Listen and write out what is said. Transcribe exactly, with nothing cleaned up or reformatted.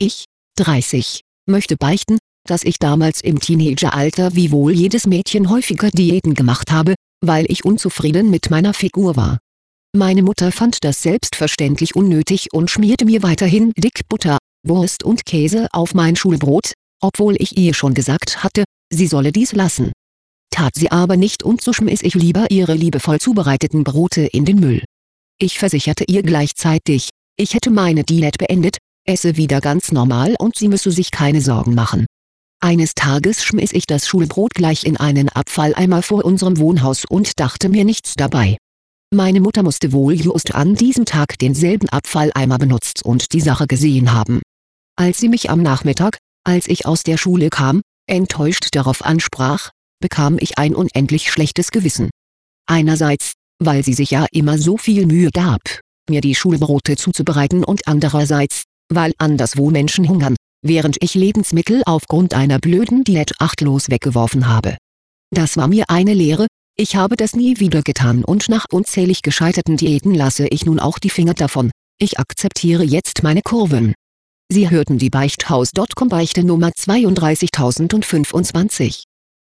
Ich, dreißig, möchte beichten, dass ich damals im Teenageralter wie wohl jedes Mädchen häufiger Diäten gemacht habe, weil ich unzufrieden mit meiner Figur war. Meine Mutter fand das selbstverständlich unnötig und schmierte mir weiterhin dick Butter, Wurst und Käse auf mein Schulbrot, obwohl ich ihr schon gesagt hatte, sie solle dies lassen. Tat sie aber nicht und so schmiss ich lieber ihre liebevoll zubereiteten Brote in den Müll. Ich versicherte ihr gleichzeitig, ich hätte meine Diät beendet, esse wieder ganz normal und sie müsse sich keine Sorgen machen. Eines Tages schmiss ich das Schulbrot gleich in einen Abfalleimer vor unserem Wohnhaus und dachte mir nichts dabei. Meine Mutter musste wohl just an diesem Tag denselben Abfalleimer benutzt und die Sache gesehen haben. Als sie mich am Nachmittag, als ich aus der Schule kam, enttäuscht darauf ansprach, bekam ich ein unendlich schlechtes Gewissen. Einerseits, weil sie sich ja immer so viel Mühe gab, mir die Schulbrote zuzubereiten und andererseits, weil anderswo Menschen hungern, während ich Lebensmittel aufgrund einer blöden Diät achtlos weggeworfen habe. Das war mir eine Lehre, ich habe das nie wieder getan und nach unzählig gescheiterten Diäten lasse ich nun auch die Finger davon, ich akzeptiere jetzt meine Kurven. Sie hörten die Beichthaus Punkt com Beichte Nummer zweiunddreißigtausendfünfundzwanzig.